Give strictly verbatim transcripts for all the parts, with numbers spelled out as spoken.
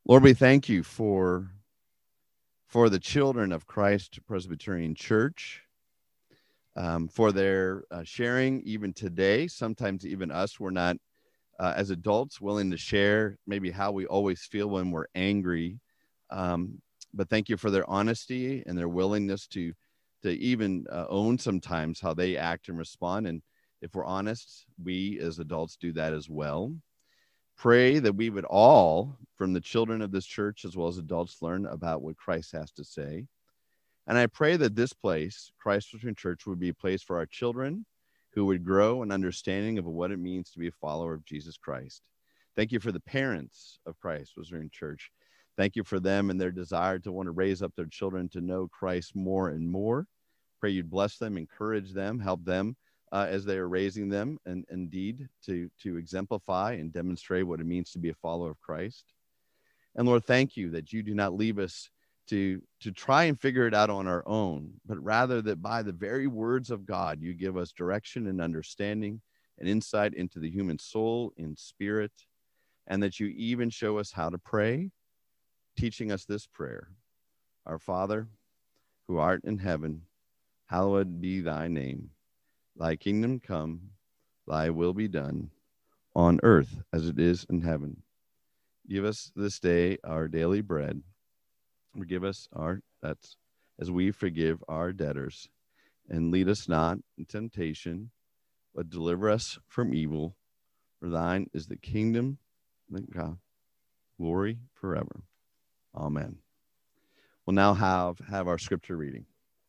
Lord, we thank you for, for the children of Christ Presbyterian Church, um, for their uh, sharing even today. Sometimes even us, we're not, uh, as adults, willing to share maybe how we always feel when we're angry. Um, but thank you for their honesty and their willingness to, to even uh, own sometimes how they act and respond. And if we're honest, we as adults do that as well. Pray that we would all, from the children of this church as well as adults, learn about what Christ has to say. And I pray that this place, Christ Lutheran Church, would be a place for our children who would grow an understanding of what it means to be a follower of Jesus Christ. Thank you for the parents of Christ Lutheran Church. Thank you for them and their desire to want to raise up their children to know Christ more and more. Pray you'd bless them, encourage them, help them uh, as they are raising them, and indeed to, to exemplify and demonstrate what it means to be a follower of Christ. And Lord, thank you that you do not leave us to, to try and figure it out on our own, but rather that by the very words of God, you give us direction and understanding and insight into the human soul and spirit, and that you even show us how to pray, teaching us this prayer. Our Father, who art in heaven, hallowed be thy name. Thy kingdom come, thy will be done, on earth as it is in heaven. Give us this day our daily bread. Forgive us our debts as we forgive our debtors. And lead us not in temptation, but deliver us from evil. For thine is the kingdom, the God, glory forever. Amen. We'll now have, have our scripture reading.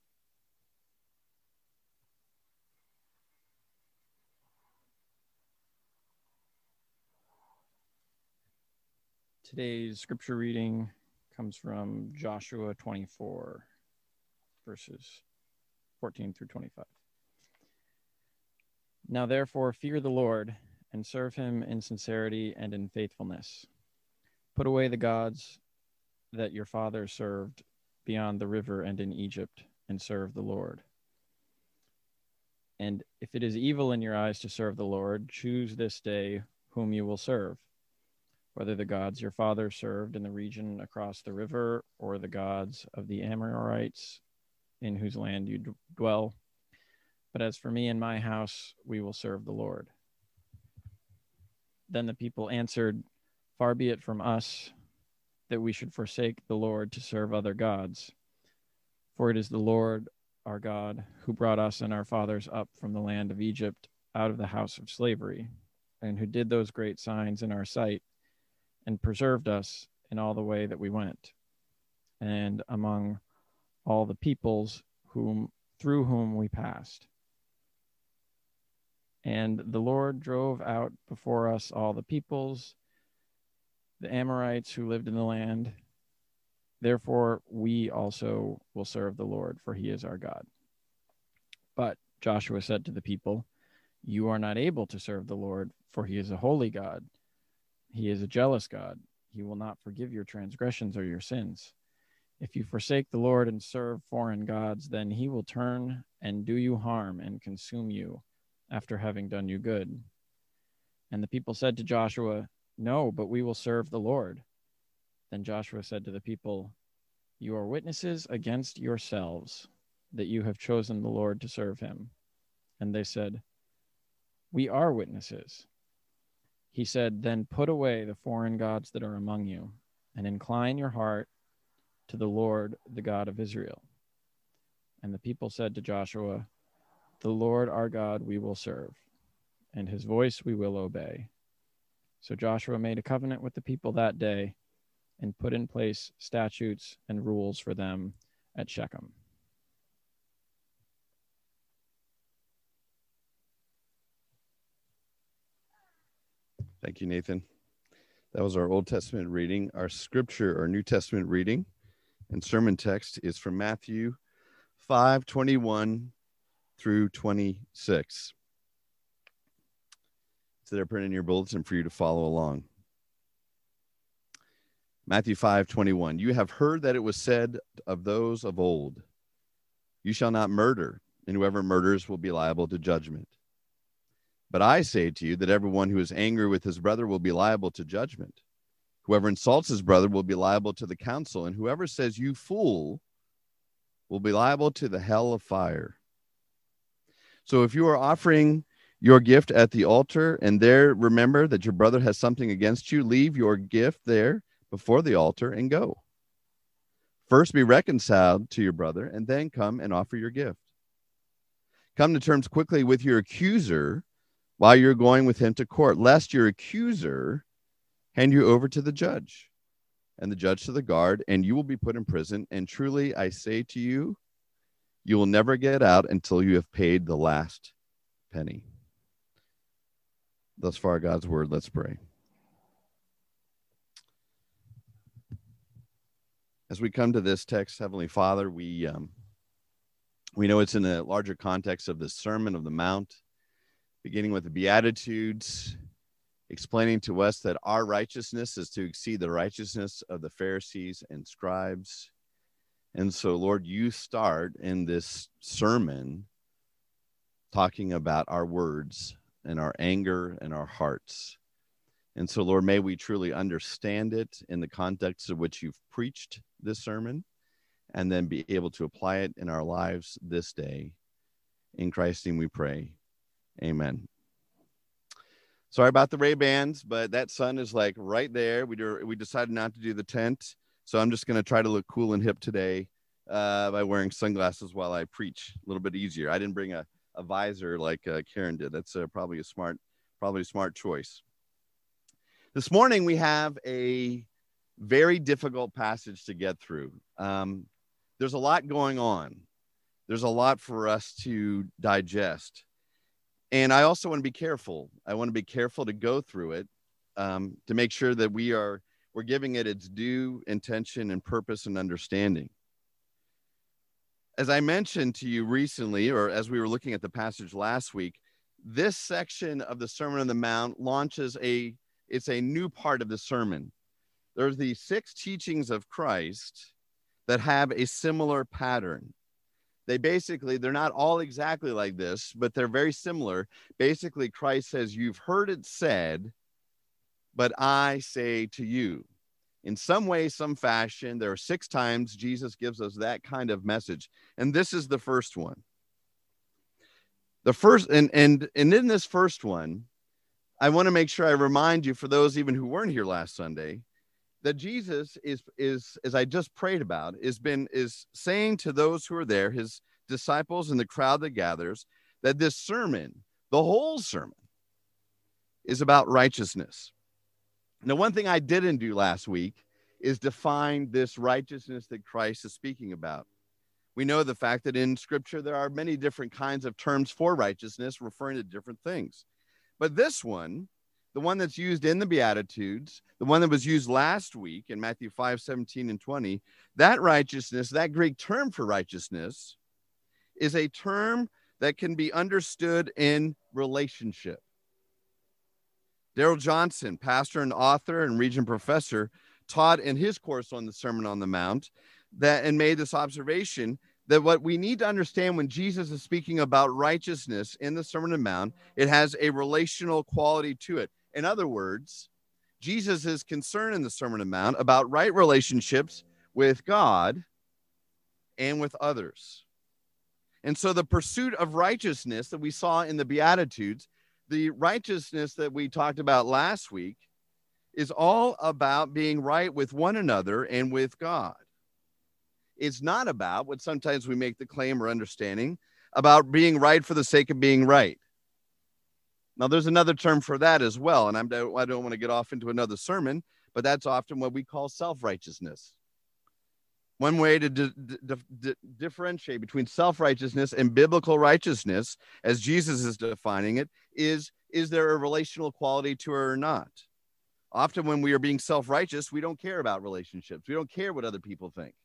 Today's scripture reading comes from Joshua twenty-four, verses fourteen through twenty-five. Now therefore fear the Lord and serve him in sincerity and in faithfulness. Put away the gods that your fathers served beyond the river and in Egypt, and serve the Lord. And if it is evil in your eyes to serve the Lord, choose this day whom you will serve, whether the gods your fathers served in the region across the river, or the gods of the Amorites in whose land you d- dwell. But as for me and my house, we will serve the Lord. Then the people answered, Far be it from us that we should forsake the Lord to serve other gods. For it is the Lord our God who brought us and our fathers up from the land of Egypt out of the house of slavery, and who did those great signs in our sight, and preserved us in all the way that we went, and among all the peoples whom through whom we passed. And the Lord drove out before us all the peoples, the Amorites who lived in the land. Therefore, we also will serve the Lord, for he is our God. But Joshua said to the people, You are not able to serve the Lord, for he is a holy God. He is a jealous God. He will not forgive your transgressions or your sins. If you forsake the Lord and serve foreign gods, then he will turn and do you harm and consume you after having done you good. And the people said to Joshua, No, but we will serve the Lord. Then Joshua said to the people, You are witnesses against yourselves that you have chosen the Lord to serve him. And they said, We are witnesses. He said, Then put away the foreign gods that are among you, and incline your heart to the Lord, the God of Israel. And the people said to Joshua, The Lord our God we will serve, and his voice we will obey. So Joshua made a covenant with the people that day, and put in place statutes and rules for them at Shechem. Thank you, Nathan. That was our Old Testament reading. Our scripture or New Testament reading and sermon text is from Matthew five twenty-one through twenty-six. It's there printed in your bulletin for you to follow along. Matthew five twenty-one. You have heard that it was said of those of old, You shall not murder, and whoever murders will be liable to judgment. But I say to you that everyone who is angry with his brother will be liable to judgment. Whoever insults his brother will be liable to the council, and whoever says, you fool, will be liable to the hell of fire. So if you are offering your gift at the altar and there remember that your brother has something against you, leave your gift there before the altar and go. First be reconciled to your brother and then come and offer your gift. Come to terms quickly with your accuser while you're going with him to court, lest your accuser hand you over to the judge and the judge to the guard, and you will be put in prison. And truly, I say to you, you will never get out until you have paid the last penny. Thus far, God's word. Let's pray. As we come to this text, Heavenly Father, we um, we know it's in a larger context of the Sermon of the Mount, beginning with the Beatitudes, explaining to us that our righteousness is to exceed the righteousness of the Pharisees and scribes. And so, Lord, you start in this sermon talking about our words and our anger and our hearts. And so, Lord, may we truly understand it in the context of which you've preached this sermon, and then be able to apply it in our lives this day. In Christ's name we pray. Amen. Sorry about the Ray-Bans, but that sun is like right there. We do, we decided not to do the tent, so I'm just going to try to look cool and hip today uh, by wearing sunglasses while I preach. A little bit easier. I didn't bring a, a visor like uh, Karen did. That's uh, probably a smart, probably a smart choice. This morning we have a very difficult passage to get through. Um, there's a lot going on. There's a lot for us to digest. And I also want to be careful. I want to be careful to go through it um, to make sure that we are, we're giving it its due intention and purpose and understanding. As I mentioned to you recently, or as we were looking at the passage last week, this section of the Sermon on the Mount launches a, it's a new part of the sermon. There's the six teachings of Christ that have a similar pattern. They basically, they're not all exactly like this, but they're very similar. Basically, Christ says, you've heard it said, but I say to you. In some way, some fashion, there are six times Jesus gives us that kind of message. And this is the first one. The first, and, and, and in this first one, I want to make sure I remind you, for those even who weren't here last Sunday, that Jesus is, is, as I just prayed about, is been is saying to those who are there, his disciples and the crowd that gathers, that this sermon, the whole sermon, is about righteousness. Now, one thing I didn't do last week is define this righteousness that Christ is speaking about. We know the fact that in Scripture there are many different kinds of terms for righteousness referring to different things. But this one, the one that's used in the Beatitudes, the one that was used last week in Matthew five, seventeen and twenty, that righteousness, that Greek term for righteousness, is a term that can be understood in relationship. Darrell Johnson, pastor and author and Regent professor, taught in his course on the Sermon on the Mount that and made this observation that what we need to understand when Jesus is speaking about righteousness in the Sermon on the Mount, it has a relational quality to it. In other words, Jesus is concerned in the Sermon on the Mount about right relationships with God and with others. And so the pursuit of righteousness that we saw in the Beatitudes, the righteousness that we talked about last week, is all about being right with one another and with God. It's not about what sometimes we make the claim or understanding about being right for the sake of being right. Now, there's another term for that as well, and I'm, I don't want to get off into another sermon, but that's often what we call self-righteousness. One way to di- di- di- differentiate between self-righteousness and biblical righteousness, as Jesus is defining it, is, is there a relational quality to it or not? Often when we are being self-righteous, we don't care about relationships. We don't care what other people think.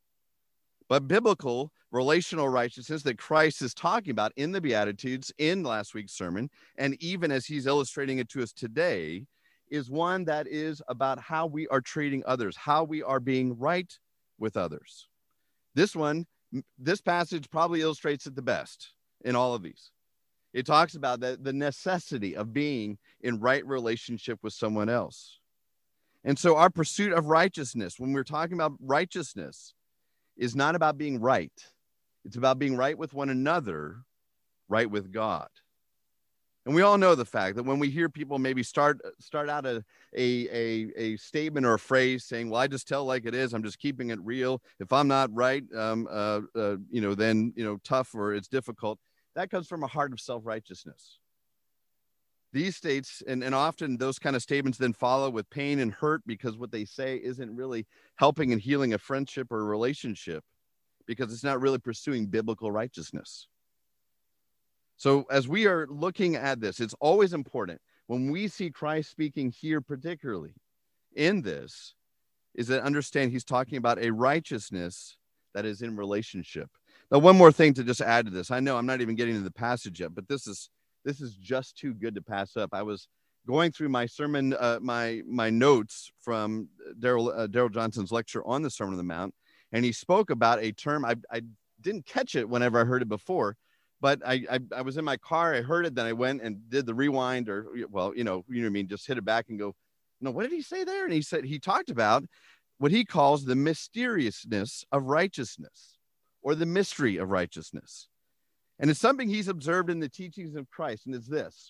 But biblical relational righteousness that Christ is talking about in the Beatitudes, in last week's sermon, and even as he's illustrating it to us today, is one that is about how we are treating others, how we are being right with others. This one, this passage probably illustrates it the best in all of these. It talks about the, the necessity of being in right relationship with someone else. And so our pursuit of righteousness, when we're talking about righteousness, is not about being right. It's about being right with one another, right with God. And we all know the fact that when we hear people maybe start start out a, a, a, a statement or a phrase saying, well, I just tell like it is, I'm just keeping it real. If I'm not right, um, uh, uh, you know, then, you know, tough or it's difficult. That comes from a heart of self-righteousness. These states, and, and often those kind of statements then follow with pain and hurt because what they say isn't really helping and healing a friendship or a relationship because it's not really pursuing biblical righteousness. So as we are looking at this, it's always important when we see Christ speaking here, particularly in this, is that understand he's talking about a righteousness that is in relationship. Now, one more thing to just add to this. I know I'm not even getting to the passage yet, but this is this is just too good to pass up. I was going through my sermon, uh, my my notes from Daryl uh, Daryl Johnson's lecture on the Sermon on the Mount, and he spoke about a term. I, I didn't catch it whenever I heard it before. But I, I I was in my car, I heard it, then I went and did the rewind or, well, you know, you know what I mean, just hit it back and go, no, what did he say there? And he said, he talked about what he calls the mysteriousness of righteousness or the mystery of righteousness. And it's something he's observed in the teachings of Christ. And it's this.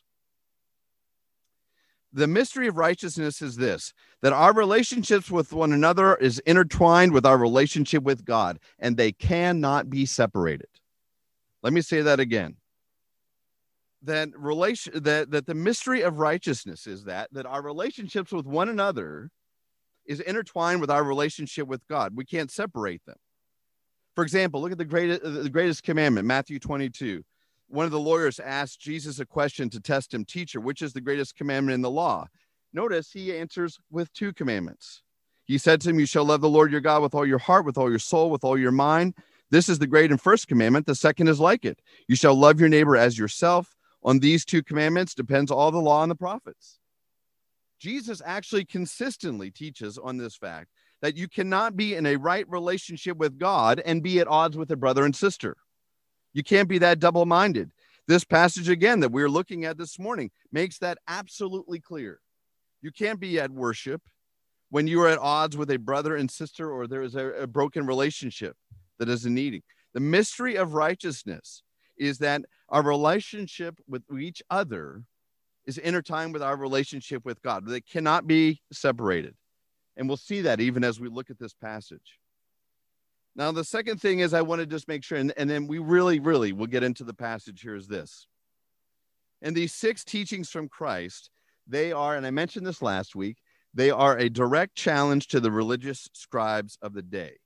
The mystery of righteousness is this, that our relationships with one another is intertwined with our relationship with God, and they cannot be separated. Let me say that again. That relation that, that the mystery of righteousness is that that our relationships with one another is intertwined with our relationship with God. We can't separate them. For example, look at the greatest the greatest commandment, Matthew twenty-two. One of the lawyers asked Jesus a question to test him, teacher, which is the greatest commandment in the law? Notice he answers with two commandments. He said to him, you shall love the Lord your God with all your heart, with all your soul, with all your mind. This is the great and first commandment. The second is like it. You shall love your neighbor as yourself. On these two commandments depends all the law and the prophets. Jesus actually consistently teaches on this fact that you cannot be in a right relationship with God and be at odds with a brother and sister. You can't be that double-minded. This passage, again, that we're looking at this morning makes that absolutely clear. You can't be at worship when you are at odds with a brother and sister or there is a, a broken relationship that is needing. The mystery of righteousness is that our relationship with each other is intertwined with our relationship with God. They cannot be separated. And we'll see that even as we look at this passage. Now, the second thing is I want to just make sure, and, and then we really, really will get into the passage here is this. And these six teachings from Christ, they are, and I mentioned this last week, they are a direct challenge to the religious scribes of the day.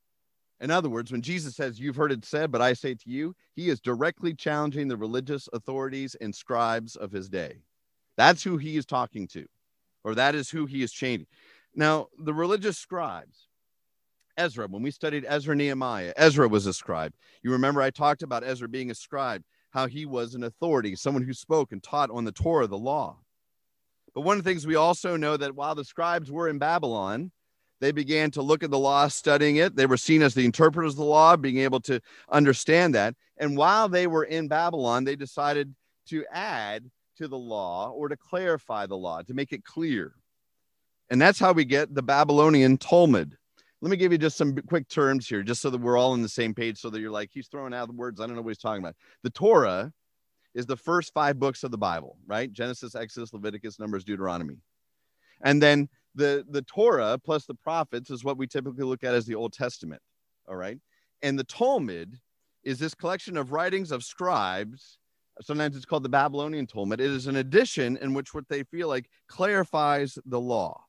In other words, when Jesus says, you've heard it said, but I say to you, he is directly challenging the religious authorities and scribes of his day. That's who he is talking to, or that is who he is changing. Now, the religious scribes, Ezra, when we studied Ezra Nehemiah, Ezra was a scribe. You remember I talked about Ezra being a scribe, how he was an authority, someone who spoke and taught on the Torah, the law. But one of the things we also know that while the scribes were in Babylon, they began to look at the law, studying it. They were seen as the interpreters of the law, being able to understand that. And while they were in Babylon, they decided to add to the law or to clarify the law, to make it clear. And that's how we get the Babylonian Talmud. Let me give you just some quick terms here, just so that we're all on the same page, so that you're like, he's throwing out the words. I don't know what he's talking about. The Torah is the first five books of the Bible, right? Genesis, Exodus, Leviticus, Numbers, Deuteronomy. And then the, the Torah plus the prophets is what we typically look at as the Old Testament, all right? And the Talmud is this collection of writings of scribes. Sometimes it's called the Babylonian Talmud. It is an edition in which what they feel like clarifies the law.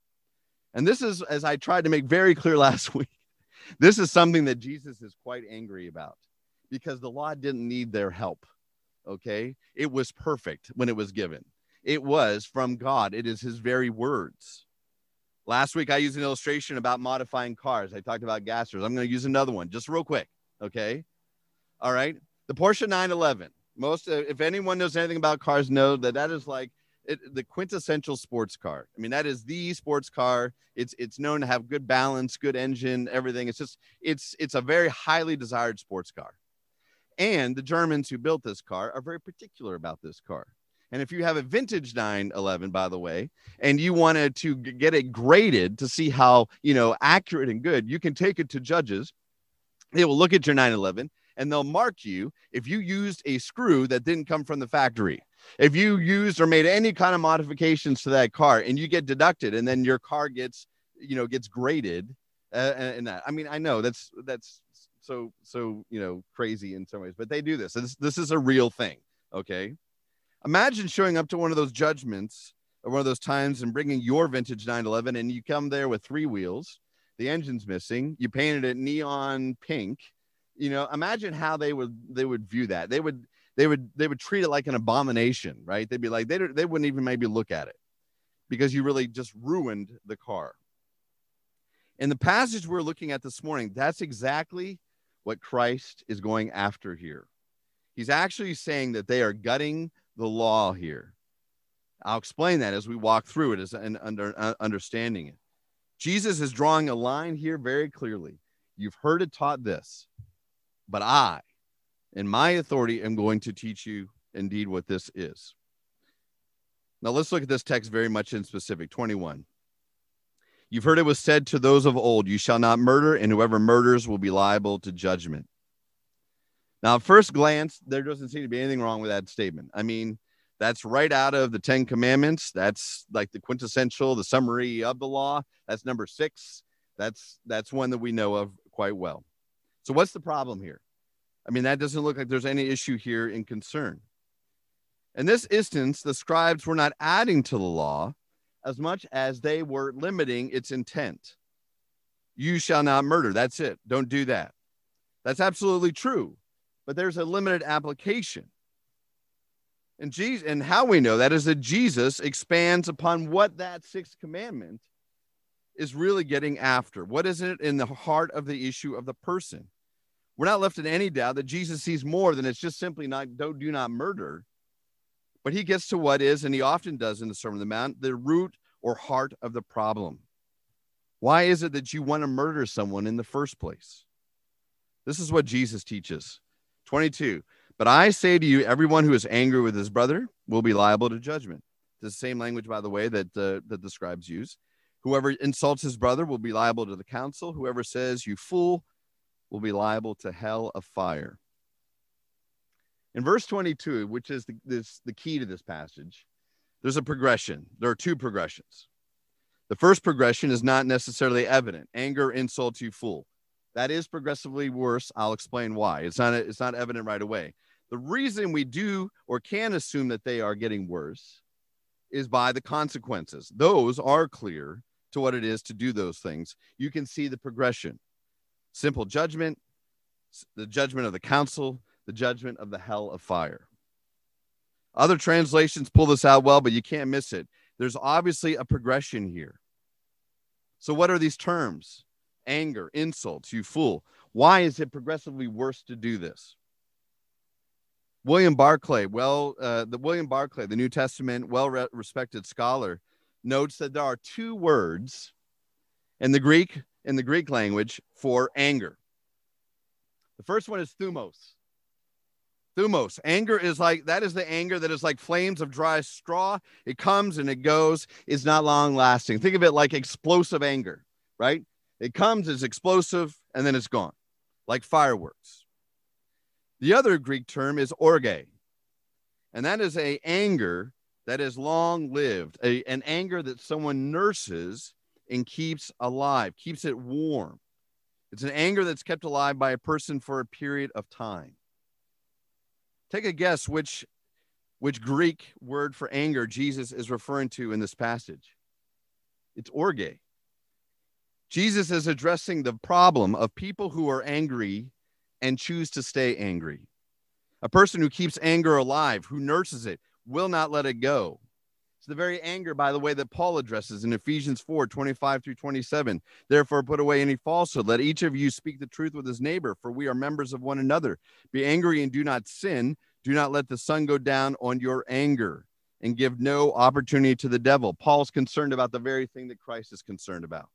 And this is, as I tried to make very clear last week, this is something that Jesus is quite angry about because the law didn't need their help, okay? It was perfect when it was given. It was from God. It is his very words. Last week, I used an illustration about modifying cars. I talked about gassers. I'm going to use another one just real quick, okay? All right. The Porsche nine eleven. Most, uh, if anyone knows anything about cars, know that that is like it, the quintessential sports car. I mean, that is the sports car. It's it's known to have good balance, good engine, everything. It's just, it's it's a very highly desired sports car. And the Germans who built this car are very particular about this car. And if you have a vintage nine eleven, by the way, and you wanted to get it graded to see how, you know, accurate and good, you can take it to judges. They will look at your nine eleven and they'll mark you if you used a screw that didn't come from the factory. If you used or made any kind of modifications to that car, and you get deducted, and then your car gets, you know, gets graded. Uh, and that, I mean, I know that's, that's so, so, you know, crazy in some ways, but they do this. This, this is a real thing. Okay. Imagine showing up to one of those judgments or one of those times and bringing your vintage nine eleven, and you come there with three wheels, the engine's missing, you painted it neon pink. You know, imagine how they would, they would view that. They would, they would, they would treat it like an abomination, right? They'd be like, they, they wouldn't even maybe look at it because you really just ruined the car. In the passage we're looking at this morning, that's exactly what Christ is going after here. He's actually saying that they are gutting the law here. I'll explain that as we walk through it as and under uh, understanding it. Jesus is drawing a line here very clearly. You've heard it taught this, but I, in my authority, am going to teach you indeed what this is. Now let's look at this text very much in specific. twenty-one. You've heard it was said to those of old, you shall not murder, and whoever murders will be liable to judgment. Now, at first glance, there doesn't seem to be anything wrong with that statement. I mean, that's right out of the Ten Commandments. That's like the quintessential, the summary of the law. That's number six. That's, that's one that we know of quite well. So what's the problem here? I mean, that doesn't look like there's any issue here in concern. In this instance, the scribes were not adding to the law as much as they were limiting its intent. You shall not murder. That's it. Don't do that. That's absolutely true. But there's a limited application. And Jesus, and how we know that is that Jesus expands upon what that sixth commandment is really getting after. What is it in the heart of the issue of the person? We're not left in any doubt that Jesus sees more than it's just simply not, don't, do not murder. But he gets to what is, and he often does in the Sermon on the Mount, the root or heart of the problem. Why is it that you want to murder someone in the first place? This is what Jesus teaches. twenty-two. But I say to you, everyone who is angry with his brother will be liable to judgment. The same language, by the way, that, uh, that the scribes use. Whoever insults his brother will be liable to the council. Whoever says, you fool, will be liable to hell of fire. In verse twenty-two, which is the, this, the key to this passage, there's a progression. There are two progressions. The first progression is not necessarily evident. Anger, insult, you fool. That is progressively worse. I'll explain why. It's not, it's not evident right away. The reason we do or can assume that they are getting worse is by the consequences. Those are clear to what it is to do those things. You can see the progression. Simple judgment, the judgment of the council, the judgment of the hell of fire. Other translations pull this out well, but you can't miss it. There's obviously a progression here. So what are these terms? Anger, insults, you fool. Why is it progressively worse to do this? William Barclay, well, uh, the William Barclay, the New Testament well-respected scholar, notes that there are two words in the Greek, in the Greek language for anger. The first one is thumos. Thumos. Anger is like, that is the anger that is like flames of dry straw. It comes and it goes. It's not long lasting. Think of it like explosive anger, right? It comes, it's explosive, and then it's gone, like fireworks. The other Greek term is orge, and that is a anger that is long-lived, a, an anger that someone nurses and keeps alive, keeps it warm. It's an anger that's kept alive by a person for a period of time. Take a guess which, which Greek word for anger Jesus is referring to in this passage. It's orge. Jesus is addressing the problem of people who are angry and choose to stay angry. A person who keeps anger alive, who nurses it, will not let it go. It's the very anger, by the way, that Paul addresses in Ephesians four, twenty-five through twenty-seven. Therefore, put away any falsehood. Let each of you speak the truth with his neighbor, for we are members of one another. Be angry and do not sin. Do not let the sun go down on your anger, and give no opportunity to the devil. Paul's concerned about the very thing that Christ is concerned about.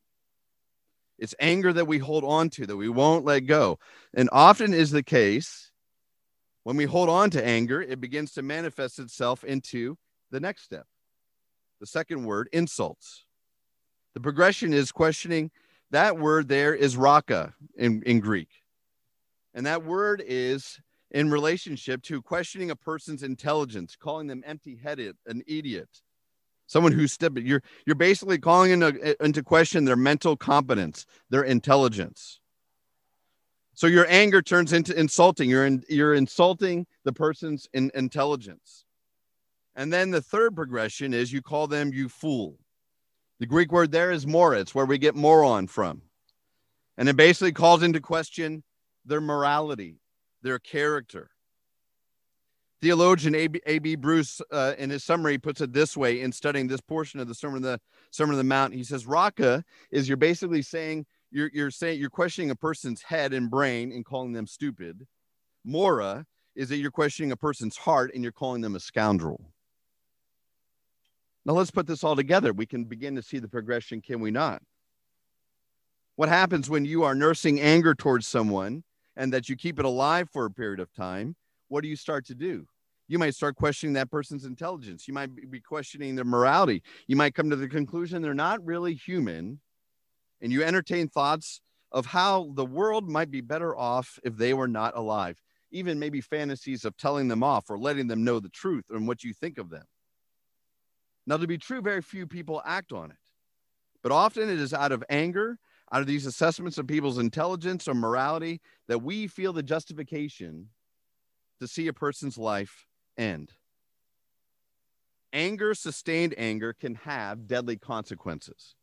It's anger that we hold on to, that we won't let go. And often is the case When we hold on to anger, it begins to manifest itself into the next step. The second word, insults. The progression is questioning. That word there is raka in, in Greek. And that word is in relationship to questioning a person's intelligence, calling them empty-headed, an idiot, someone who's stupid. You're, you're basically calling into, into question their mental competence, their intelligence. So your anger turns into insulting. You're, in, you're insulting the person's in, intelligence. And then the third progression is you call them you fool. The Greek word there is moritz, where we get moron from. And it basically calls into question their morality, their character. Theologian A B Bruce, uh, in his summary, puts it this way in studying this portion of the Sermon of the Sermon on the Mount. He says, raka is you're basically saying, you're, you're saying, you're questioning a person's head and brain and calling them stupid. Mora is that you're questioning a person's heart and you're calling them a scoundrel. Now let's put this all together. We can begin to see the progression, can we not? What happens when you are nursing anger towards someone and that you keep it alive for a period of time? What do you start to do? You might start questioning that person's intelligence. You might be questioning their morality. You might come to the conclusion they're not really human, and you entertain thoughts of how the world might be better off if they were not alive. Even maybe fantasies of telling them off or letting them know the truth and what you think of them. Now, to be true, very few people act on it, but often it is out of anger, out of these assessments of people's intelligence or morality, that we feel the justification to see a person's life end. Anger, sustained anger, can have deadly consequences.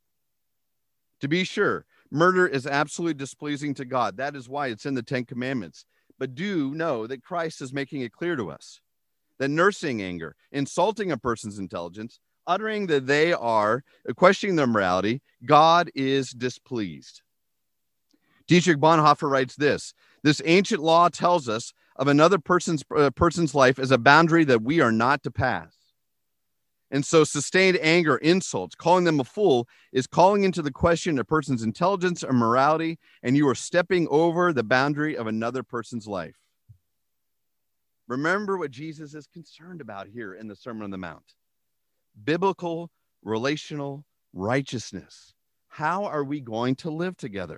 To be sure, murder is absolutely displeasing to God. That is why it's in the Ten Commandments. But do know that Christ is making it clear to us that nursing anger, insulting a person's intelligence, uttering that they are questioning their morality, God is displeased. Dietrich Bonhoeffer writes this: this ancient law tells us of another person's uh, person's life as a boundary that we are not to pass. And so sustained anger, insults, calling them a fool is calling into the question a person's intelligence or morality, and you are stepping over the boundary of another person's life. Remember what Jesus is concerned about here in the Sermon on the Mount. Biblical, relational righteousness. How are we going to live together?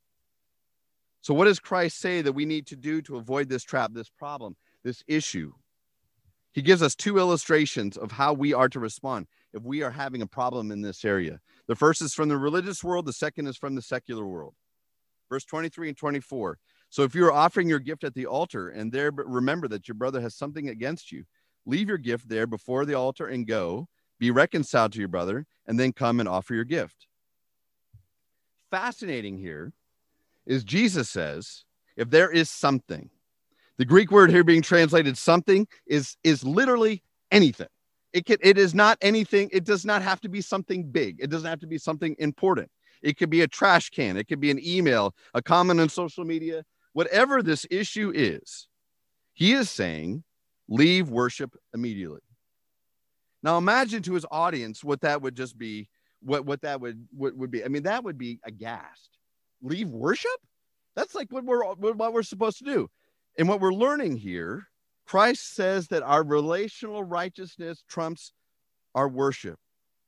So what does Christ say that we need to do to avoid this trap, this problem, this issue? He gives us two illustrations of how we are to respond if we are having a problem in this area. The first is from the religious world. The second is from the secular world. Verse twenty-three and twenty-four. So if you are offering your gift at the altar and there remember that your brother has something against you, leave your gift there before the altar and go, be reconciled to your brother, and then come and offer your gift. Fascinating here is Jesus says, if there is something, the Greek word here being translated something is, is literally anything. It can, it is not anything. It does not have to be something big. It doesn't have to be something important. It could be a trash can. It could be an email, a comment on social media. Whatever this issue is, he is saying, leave worship immediately. Now imagine to his audience what that would just be, what, what that would, what would be. I mean, that would be aghast. Leave worship? That's like what we're, what we're supposed to do. And what we're learning here, Christ says that our relational righteousness trumps our worship.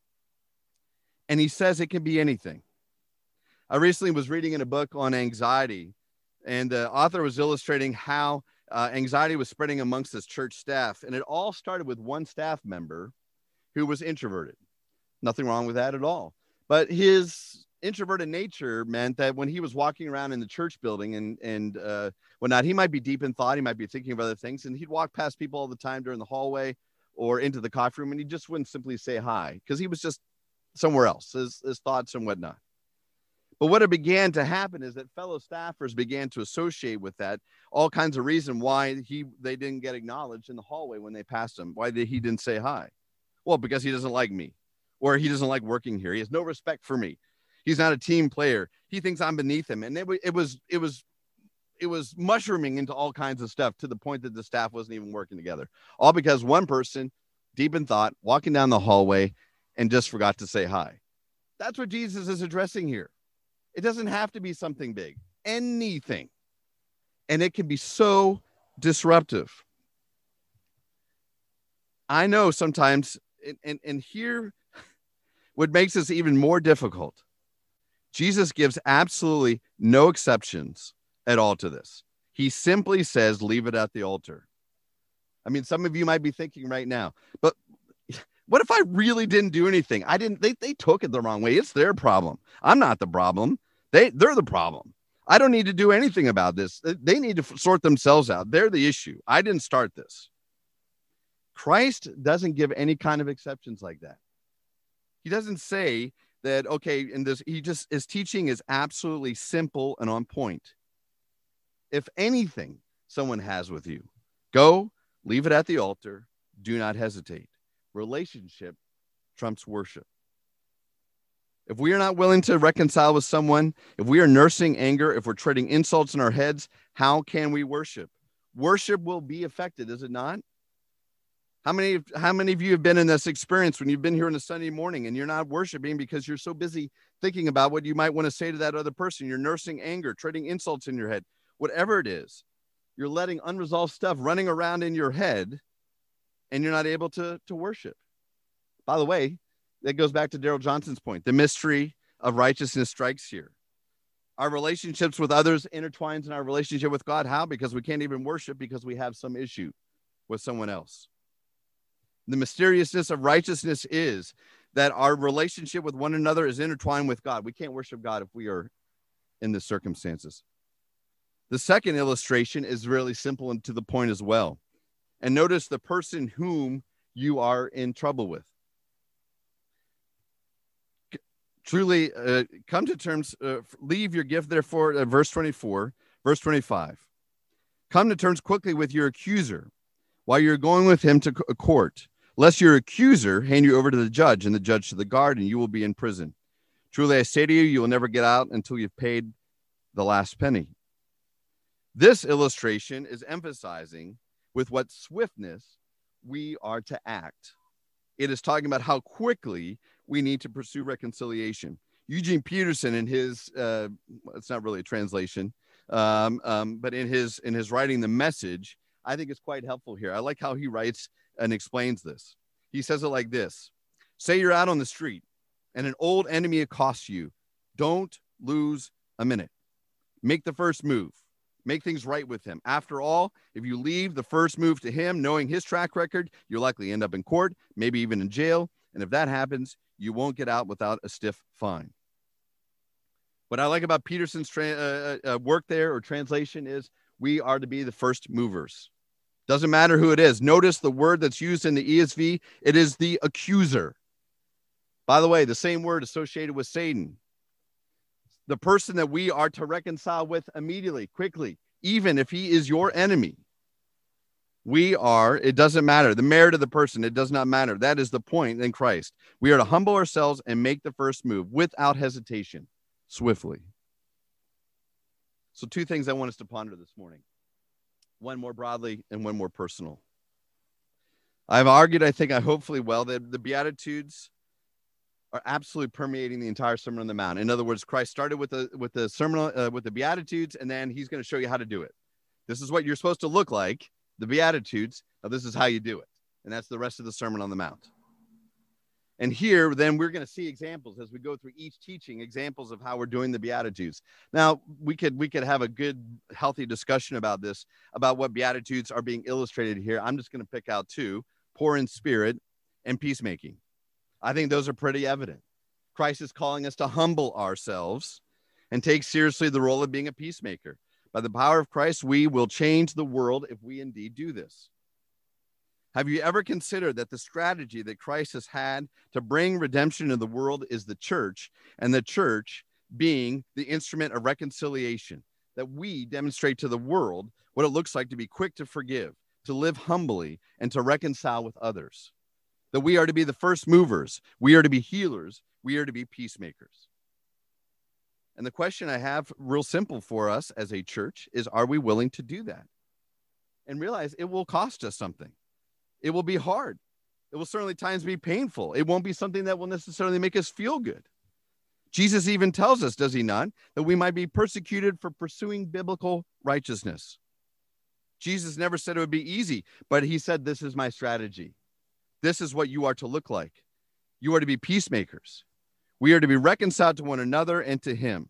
And he says it can be anything. I recently was reading in a book on anxiety, and the author was illustrating how uh, anxiety was spreading amongst his church staff. And it all started with one staff member who was introverted. Nothing wrong with that at all. But his introverted nature meant that when he was walking around in the church building and, and uh, whatnot, he might be deep in thought. He might be thinking of other things. And he'd walk past people all the time during the hallway or into the coffee room, and he just wouldn't simply say hi because he was just somewhere else, his, his thoughts and whatnot. But what it began to happen is that fellow staffers began to associate with that all kinds of reason why he they didn't get acknowledged in the hallway when they passed him, why they, he didn't say hi. Well, because he doesn't like me, or he doesn't like working here. He has no respect for me. He's not a team player. He thinks I'm beneath him. And it, it was it was it was mushrooming into all kinds of stuff to the point that the staff wasn't even working together. All because one person, deep in thought, walking down the hallway and just forgot to say hi. That's what Jesus is addressing here. It doesn't have to be something big, anything. And it can be so disruptive. I know sometimes, and, and, and here, what makes this even more difficult, Jesus gives absolutely no exceptions at all to this. He simply says, leave it at the altar. I mean, some of you might be thinking right now, but what if I really didn't do anything? I didn't, they, they took it the wrong way. It's their problem. I'm not the problem. They, they're the problem. I don't need to do anything about this. They need to sort themselves out. They're the issue. I didn't start this. Christ doesn't give any kind of exceptions like that. He doesn't say that, okay, in this, he just, his teaching is absolutely simple and on point. If anything someone has with you, go, leave it at the altar. Do not hesitate. Relationship trumps worship. If we are not willing to reconcile with someone, if we are nursing anger, if we're trading insults in our heads, how can we worship? Worship will be affected, is it not? How many, how many of you have been in this experience when you've been here on a Sunday morning and you're not worshiping because you're so busy thinking about what you might want to say to that other person? You're nursing anger, trading insults in your head, whatever it is. You're letting unresolved stuff running around in your head, and you're not able to, to worship. By the way, that goes back to Daryl Johnson's point. The mystery of righteousness strikes here. Our relationships with others intertwines in our relationship with God. How? Because we can't even worship because we have some issue with someone else. The mysteriousness of righteousness is that our relationship with one another is intertwined with God. We can't worship God if we are in the circumstances. The second illustration is really simple and to the point as well. And notice the person whom you are in trouble with. Truly, uh, come to terms, uh, leave your gift, therefore, uh, verse twenty-four, verse twenty-five. Come to terms quickly with your accuser while you're going with him to a court, lest your accuser hand you over to the judge and the judge to the guard, and you will be in prison. Truly, I say to you, you will never get out until you've paid the last penny. This illustration is emphasizing with what swiftness we are to act. It is talking about how quickly we need to pursue reconciliation. Eugene Peterson, in his, uh, it's not really a translation, um, um, but in his in his writing, The Message, I think it's quite helpful here. I like how he writes and explains this. He says it like this. Say you're out on the street and an old enemy accosts you. Don't lose a minute. Make the first move. Make things right with him. After all, if you leave the first move to him, knowing his track record, you'll likely end up in court, maybe even in jail. And if that happens, you won't get out without a stiff fine. What I like about Peterson's tra- uh, uh, work there or translation is we are to be the first movers. Doesn't matter who it is. Notice the word that's used in the E S V. It is the accuser. By the way, the same word associated with Satan. The person that we are to reconcile with immediately, quickly, even if he is your enemy. We are, it doesn't matter. The merit of the person, it does not matter. That is the point in Christ. We are to humble ourselves and make the first move without hesitation, swiftly. So two things I want us to ponder this morning. One more broadly and one more personal. I've argued, I think I hopefully well, that the Beatitudes are absolutely permeating the entire Sermon on the Mount. In other words, Christ started with the with the sermon uh, with the Beatitudes, and then he's going to show you how to do it. This is what you're supposed to look like, the Beatitudes. Now, this is how you do it, and that's the rest of the Sermon on the Mount. And here, then, we're going to see examples as we go through each teaching, examples of how we're doing the Beatitudes. Now, we could we could have a good, healthy discussion about this, about what Beatitudes are being illustrated here. I'm just going to pick out two: poor in spirit and peacemaking. I think those are pretty evident. Christ is calling us to humble ourselves and take seriously the role of being a peacemaker. By the power of Christ, we will change the world if we indeed do this. Have you ever considered that the strategy that Christ has had to bring redemption to the world is the church, and the church being the instrument of reconciliation, that we demonstrate to the world what it looks like to be quick to forgive, to live humbly, and to reconcile with others? That we are to be the first movers, we are to be healers, we are to be peacemakers. And the question I have, real simple for us as a church, is are we willing to do that? And realize it will cost us something. It will be hard. It will certainly times be painful. It won't be something that will necessarily make us feel good. Jesus even tells us, does he not, that we might be persecuted for pursuing biblical righteousness. Jesus never said it would be easy, but he said, this is my strategy. This is what you are to look like. You are to be peacemakers. We are to be reconciled to one another and to him.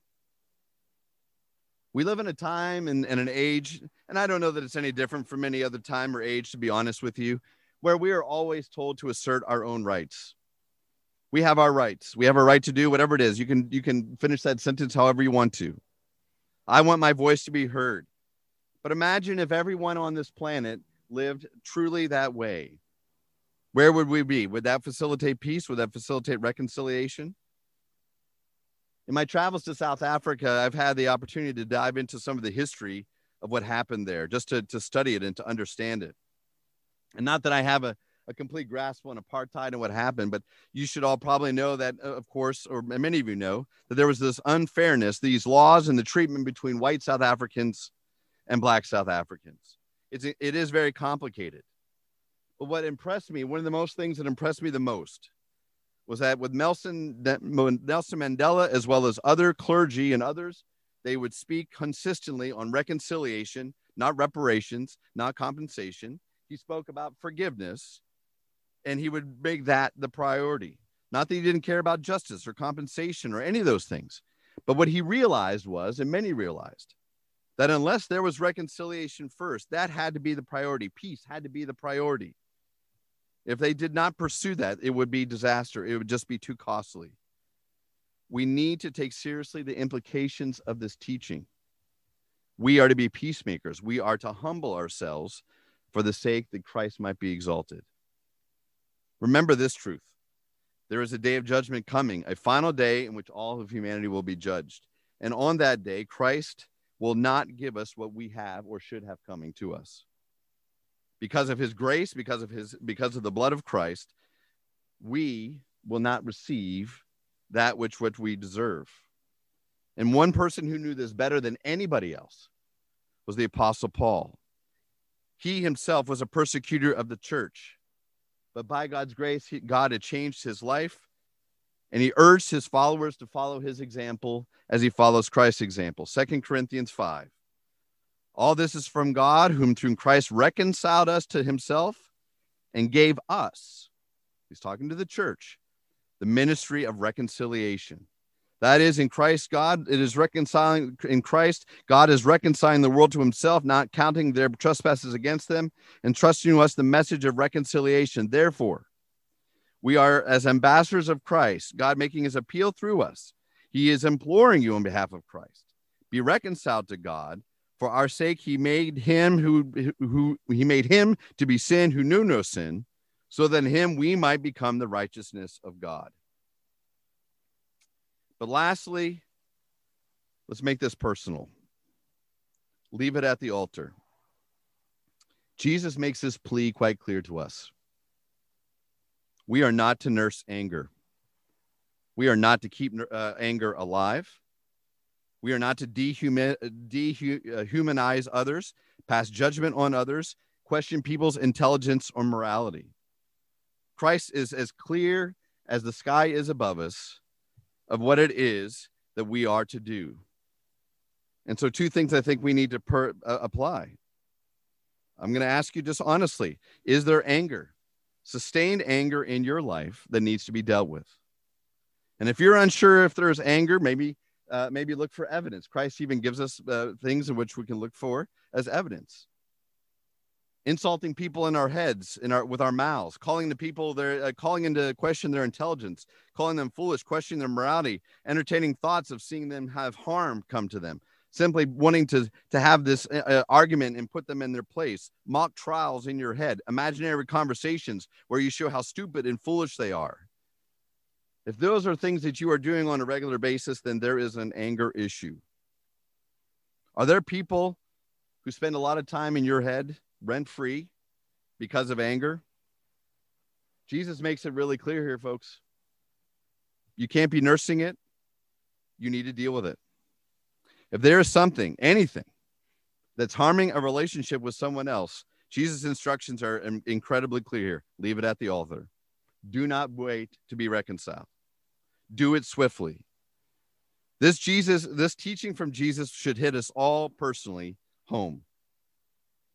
We live in a time and, and an age, and I don't know that it's any different from any other time or age, to be honest with you, where we are always told to assert our own rights. We have our rights. We have a right to do whatever it is. You can, you can finish that sentence however you want to. I want my voice to be heard. But imagine if everyone on this planet lived truly that way. Where would we be? Would that facilitate peace? Would that facilitate reconciliation? In my travels to South Africa, I've had the opportunity to dive into some of the history of what happened there, just to, to study it and to understand it. And not that I have a, a complete grasp on apartheid and what happened, but you should all probably know that, of course, or many of you know, that there was this unfairness, these laws and the treatment between white South Africans and black South Africans. It's, it is very complicated. But what impressed me, one of the most things that impressed me the most, was that with Nelson, Nelson Mandela, as well as other clergy and others, they would speak consistently on reconciliation, not reparations, not compensation. He spoke about forgiveness, and he would make that the priority. Not that he didn't care about justice or compensation or any of those things. But what he realized was, and many realized, that unless there was reconciliation first, that had to be the priority. Peace had to be the priority. If they did not pursue that, it would be disaster. It would just be too costly. We need to take seriously the implications of this teaching. We are to be peacemakers. We are to humble ourselves for the sake that Christ might be exalted. Remember this truth. There is a day of judgment coming, a final day in which all of humanity will be judged. And on that day, Christ will not give us what we have or should have coming to us. Because of his grace, because of his, because of the blood of Christ, we will not receive that which, which we deserve. And one person who knew this better than anybody else was the Apostle Paul. He himself was a persecutor of the church, but by God's grace, he, God had changed his life, and he urged his followers to follow his example as he follows Christ's example. Second Corinthians five. All this is from God, whom through Christ reconciled us to himself and gave us, he's talking to the church, the ministry of reconciliation. That is, in Christ, God, it is reconciling, in Christ, God is reconciling the world to himself, not counting their trespasses against them, and trusting us the message of reconciliation. Therefore, we are as ambassadors of Christ, God making his appeal through us. He is imploring you on behalf of Christ. Be reconciled to God. For our sake, he made him who, who he made him to be sin who knew no sin, so that in him we might become the righteousness of God. But lastly, let's make this personal. Leave it at the altar. Jesus makes this plea quite clear to us. We are not to nurse anger. We are not to keep uh, anger alive. We are not to dehumanize dehumanize others, pass judgment on others, question people's intelligence or morality. Christ is as clear as the sky is above us of what it is that we are to do. And so two things I think we need to per, uh, apply. I'm going to ask you just honestly, is there anger, sustained anger in your life that needs to be dealt with? And if you're unsure if there's anger, maybe Uh, maybe look for evidence. Christ even gives us uh, things in which we can look for as evidence. Insulting people in our heads, in our with our mouths, calling the people, their, uh, calling into question their intelligence, calling them foolish, questioning their morality, entertaining thoughts of seeing them have harm come to them, simply wanting to, to have this uh, argument and put them in their place, mock trials in your head, imaginary conversations where you show how stupid and foolish they are. If those are things that you are doing on a regular basis, then there is an anger issue. Are there people who spend a lot of time in your head rent-free because of anger? Jesus makes it really clear here, folks. You can't be nursing it. You need to deal with it. If there is something, anything, that's harming a relationship with someone else, Jesus' instructions are incredibly clear. Leave it at the altar. Do not wait to be reconciled. Do it swiftly. This Jesus, this teaching from Jesus should hit us all personally home.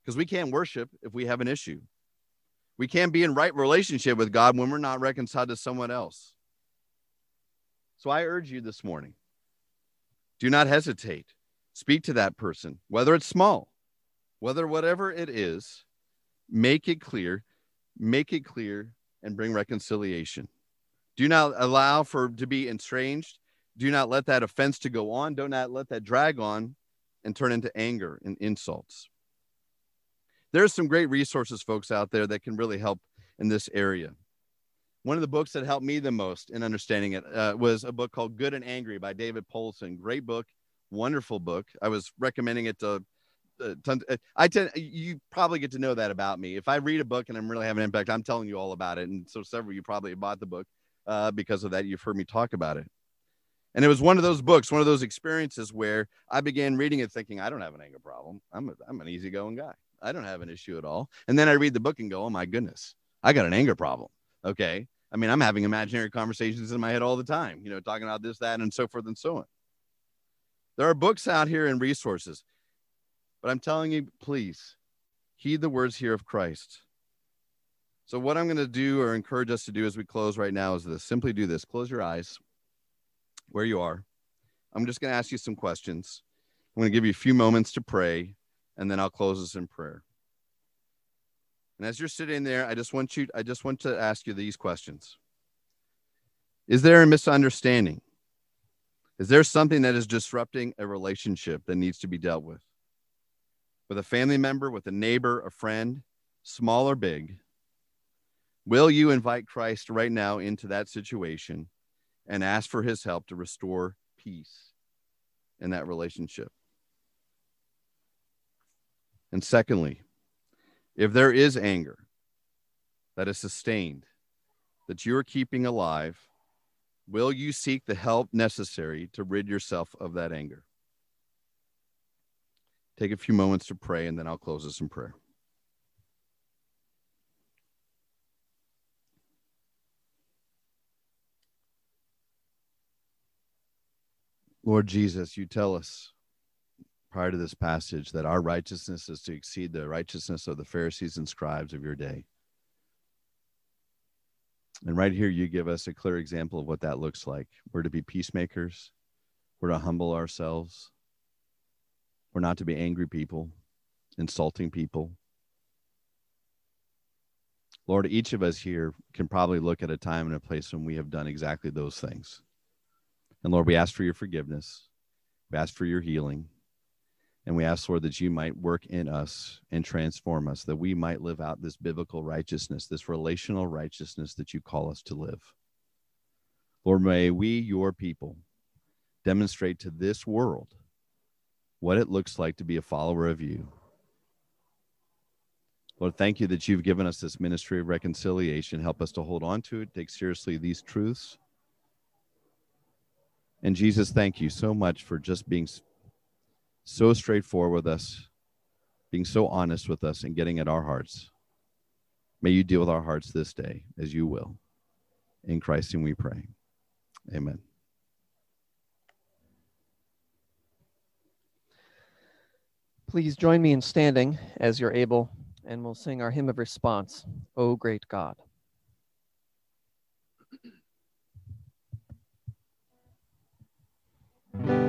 because we can't worship if we have an issue. We can't be in right relationship with God when we're not reconciled to someone else. So I urge you this morning, do not hesitate. Speak to that person, whether it's small, whether whatever it is, make it clear, make it clear, and bring reconciliation. Do not allow for to be estranged. Do not let that offense to go on. Do not let that drag on and turn into anger and insults. There's some great resources, folks, out there that can really help in this area. One of the books that helped me the most in understanding it uh, was a book called Good and Angry by David Polson. Great book, wonderful book. I was recommending it to uh, tons. Uh, I tend, you probably get to know that about me. If I read a book and I'm really having an impact, I'm telling you all about it. And so several of you probably bought the book uh, because of that. You've heard me talk about it. And it was one of those books, one of those experiences where I began reading it thinking, I don't have an anger problem. I'm, a, I'm an easygoing guy. I don't have an issue at all. And then I read the book and go, oh my goodness, I got an anger problem. Okay. I mean, I'm having imaginary conversations in my head all the time, you know, talking about this, that, and so forth and so on. There are books out here and resources, but I'm telling you, please heed the words here of Christ. So what I'm going to do or encourage us to do as we close right now is this. Simply do this. Close your eyes where you are. I'm just going to ask you some questions. I'm going to give you a few moments to pray, and then I'll close us in prayer. And as you're sitting there, I just want you, I just want to ask you these questions. Is there a misunderstanding? Is there something that is disrupting a relationship that needs to be dealt with? With a family member, with a neighbor, a friend, small or big? Will you invite Christ right now into that situation and ask for his help to restore peace in that relationship? And secondly, if there is anger that is sustained, that you are keeping alive, will you seek the help necessary to rid yourself of that anger? Take a few moments to pray, and then I'll close us in prayer. Lord Jesus, you tell us prior to this passage that our righteousness is to exceed the righteousness of the Pharisees and scribes of your day. And right here, you give us a clear example of what that looks like. We're to be peacemakers. We're to humble ourselves. We're not to be angry people, insulting people. Lord, each of us here can probably look at a time and a place when we have done exactly those things. And Lord, we ask for your forgiveness. We ask for your healing. And we ask, Lord, that you might work in us and transform us, that we might live out this biblical righteousness, this relational righteousness that you call us to live. Lord, may we, your people, demonstrate to this world what it looks like to be a follower of you. Lord, thank you that you've given us this ministry of reconciliation. Help us to hold on to it, take seriously these truths. And Jesus, thank you so much for just being so straightforward with us, being so honest with us, and getting at our hearts. May you deal with our hearts this day as you will. In Christ's name we pray. Amen. Please join me in standing as you're able, and we'll sing our hymn of response, O Great God. Thank you.